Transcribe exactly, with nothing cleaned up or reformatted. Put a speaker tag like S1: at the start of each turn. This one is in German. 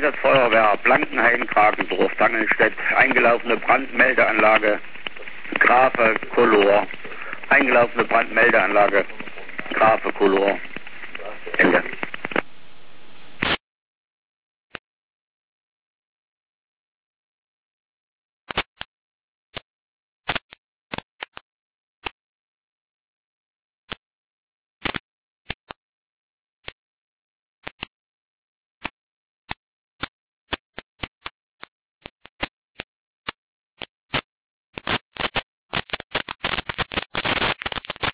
S1: Einsatzfeuerwehr Blankenhain, Kragensdorf, Tangelstedt, eingelaufene Brandmeldeanlage Grafe Color, eingelaufene Brandmeldeanlage Grafe Color. Ende.